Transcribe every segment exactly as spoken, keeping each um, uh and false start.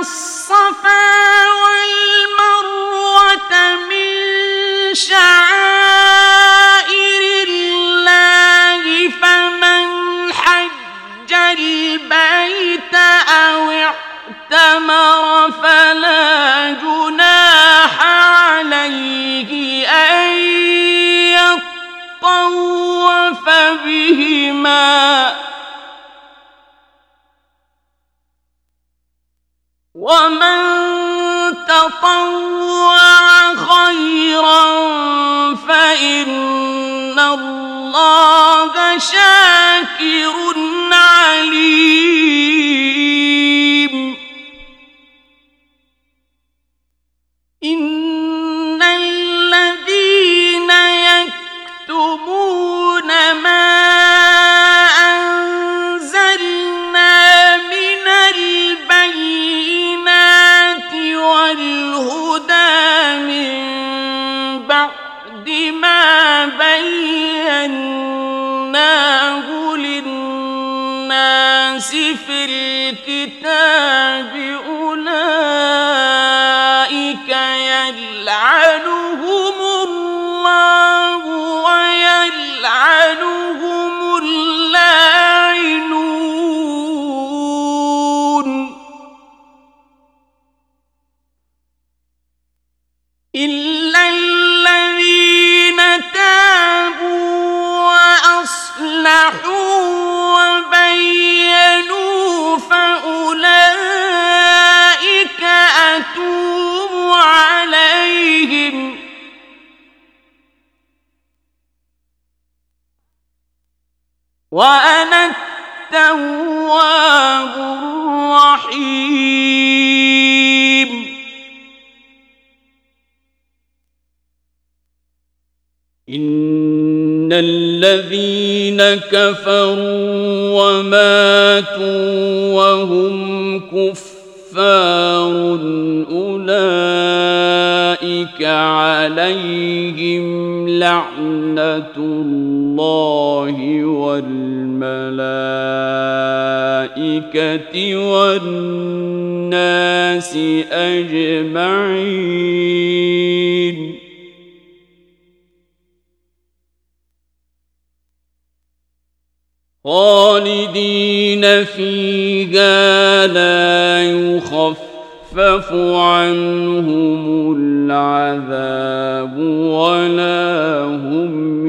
الصفا والمروة من شعائر الله فمن حج البيت أو اعتمر فلا جناح عليه أن يطوف بهما ومن تطوع خيرا فإن الله شاكر عليم إن الذين يكتمون ما أنزلنا من البينات والهدى من بعد ما بيناه للناس في الكتاب أولئك يلعنهم الله ويلعنهم اللاعنون إلا الذين تابوا وأصلحوا وبينوا فأولئك أتوب عليهم وأنا التواب الرحيم إن الذين كفروا وماتوا وهم كفار أولئك عليهم لعنة الله والملائكة والناس أجمعين خالدين فيها لا يخفف عنهم العذاب ولا هم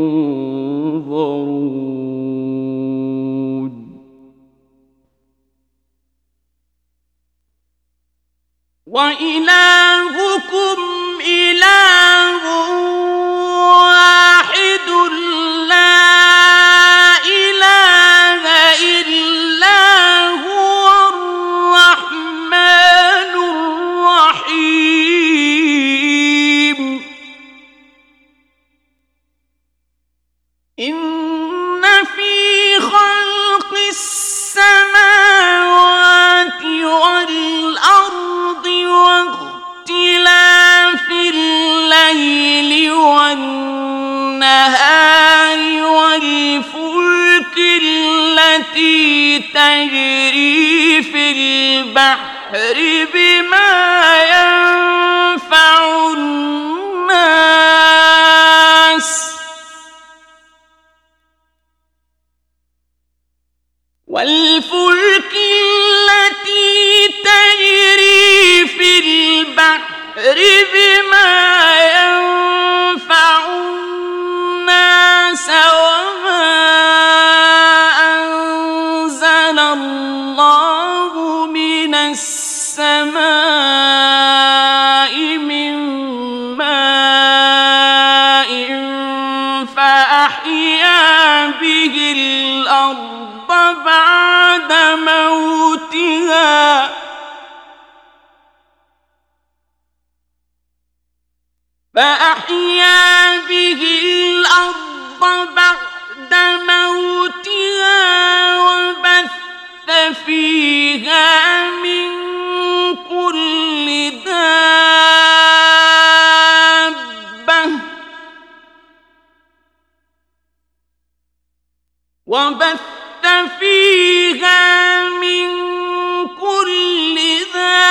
ينظرون وإلهكم إله واحد لا إله إلا هو الرحمن الرحيم إن في خلق السماوات والأرض واختلاف الليل والنهار والفلك التي تجري في البحر بما ينفع الناس والفلك التي تجري في البحر بما ينفع الناس وما أنزل الله من السماء من ماء فأحيا به الأرض بعد موتها فأحيا به الأرض بعد موتها وبث فيها من كل دابة وبث فيها من كل ذا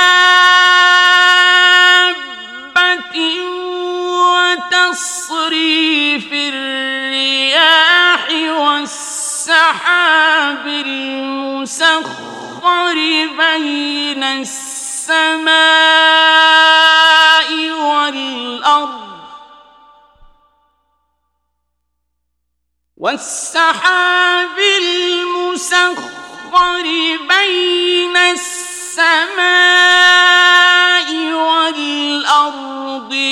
بين السماء والأرض والسحاب المسخر بين السماء والأرض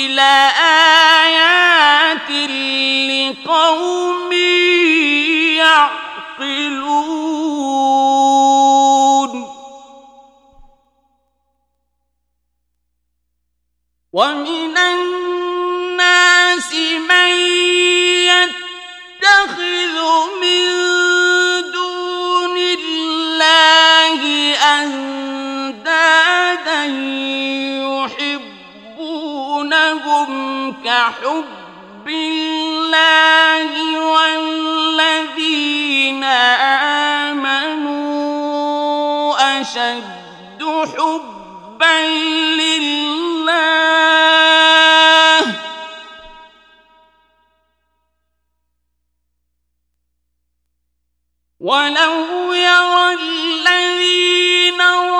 لآيات لقوم يعقلون ومن الناس من يتخذ من دون الله أندادا يحبونهم كحب الله والذين آمنوا أشد حبا لله ولو يرى الذين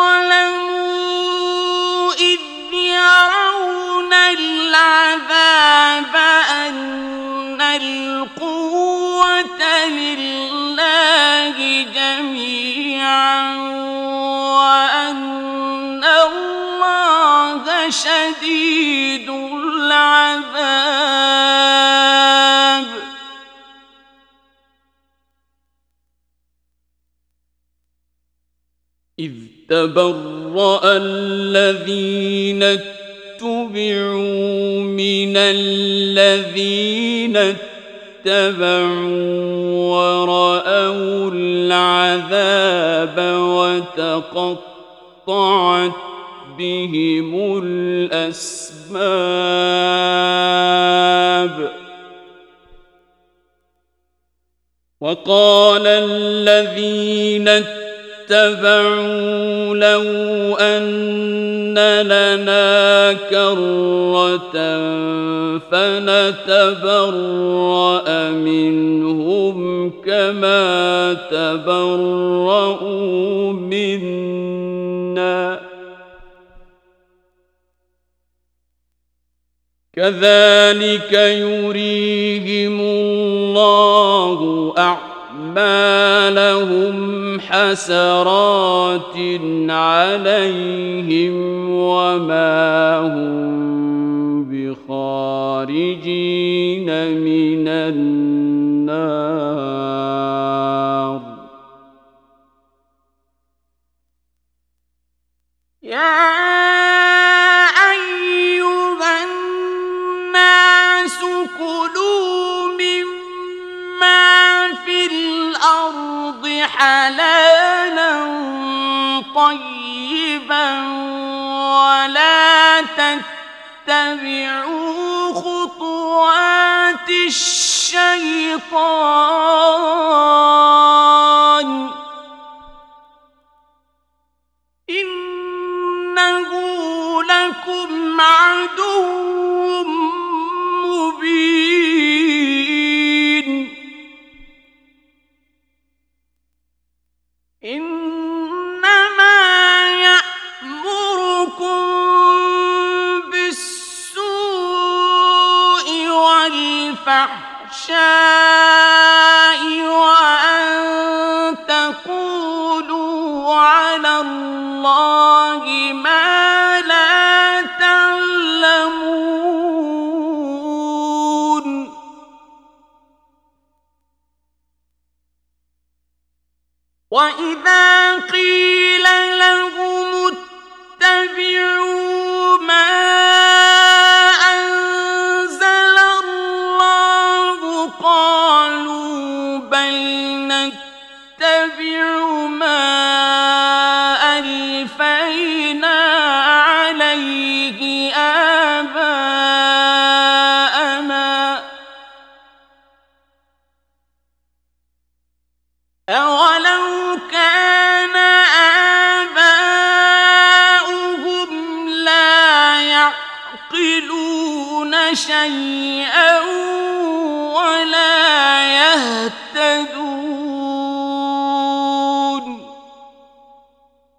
ظلموا إذ يرون العذاب أن القوة لله جميعا وأن الله شديد العذاب إذ تبرأ الذين اتبعوا من الذين اتبعوا ورأوا العذاب وتقطعت بهم الأسباب وقال الذين اتبعوا لو أن لنا كرة فنتبرأ منهم كما تبرؤوا منا كذلك يريهم الله أعمالهم حسرات عليهم وما هم بخارجين من النار يا أيها الناس كلوا مما في الأرض حلالا طيبا ولا تتبعوا خطوات الشيطان إنه لكم عدو مبين إنما يأمركم بالسوء والفحشاء وأن تقولوا على الله ما لا تعلمون وإذا قيل لهم اتبعوا ما أنزل الله قالوا بل نتبع ما ألفينا عليه آباءنا أولو كان آباؤهم لا يعقلون شيئا ولا يهتدون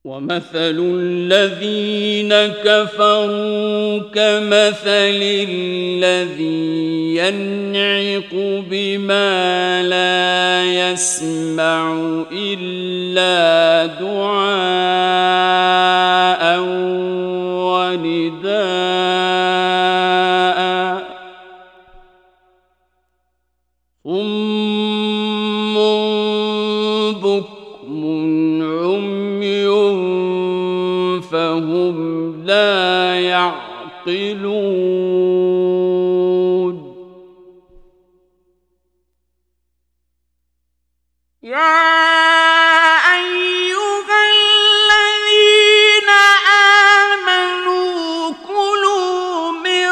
ومثل الذين كفروا كمثل الذي ينعق بما لا يسمع إلا دعاء ونداء صم بكم عمي فهم لا يعقلون يا أيها الذين آمنوا كلوا من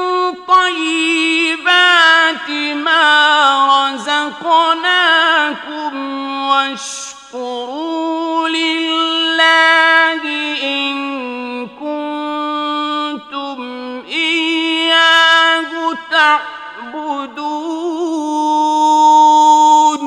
طيبات ما رزقناكم واشكروا لله إن كنتم إياه تعبدون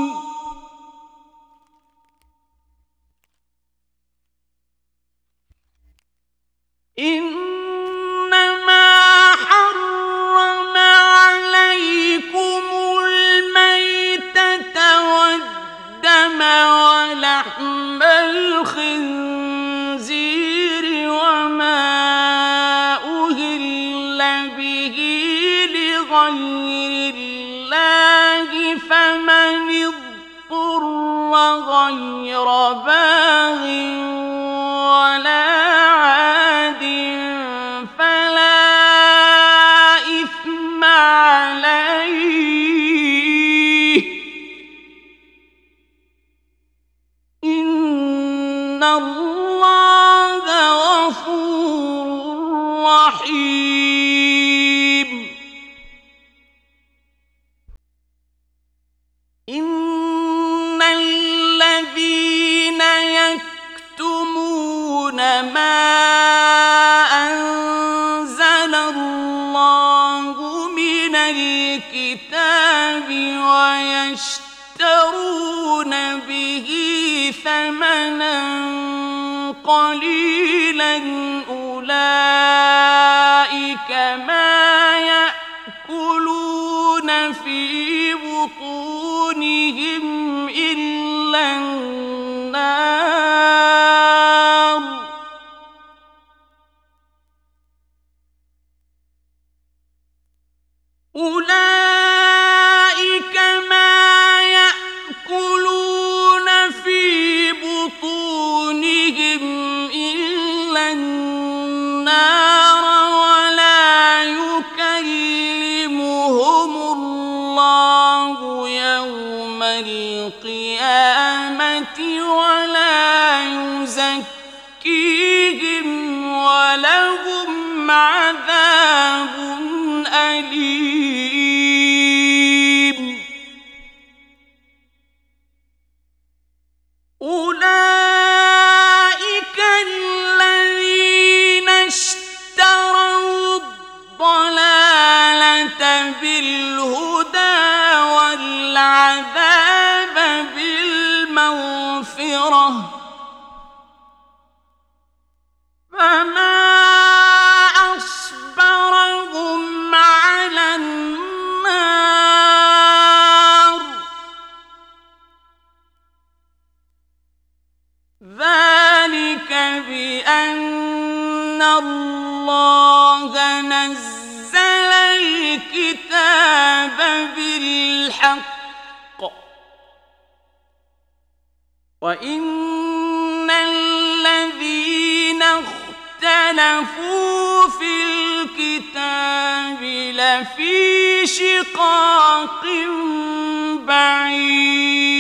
إنما حرم عليكم الميتة والدم ولحم الخنزير وما أهل به لغير الله فمن اضطر غير باغ ولا عاد فلا إثم عليه إن الله غفور رحيم إن الذين يكتمون ما أنزل الله من الكتاب ويشترون به ثمنا قليلا أولئك ما يأكلون في بطونهم إلا النار أولئك ما يأكلون في بطونهم إلا النار ولا يكلمهم الله يوم القيامة ولا يزكيهم ولهم عذاب أليم أولئك الذين اشتروا الضلالة بالهدى والعذاب بالمغفرة فما أصبرهم على النار ذلك بأن الله نزل الكتاب بالحق وإن الذين اختلفوا في الكتاب لفي شقاق بعيد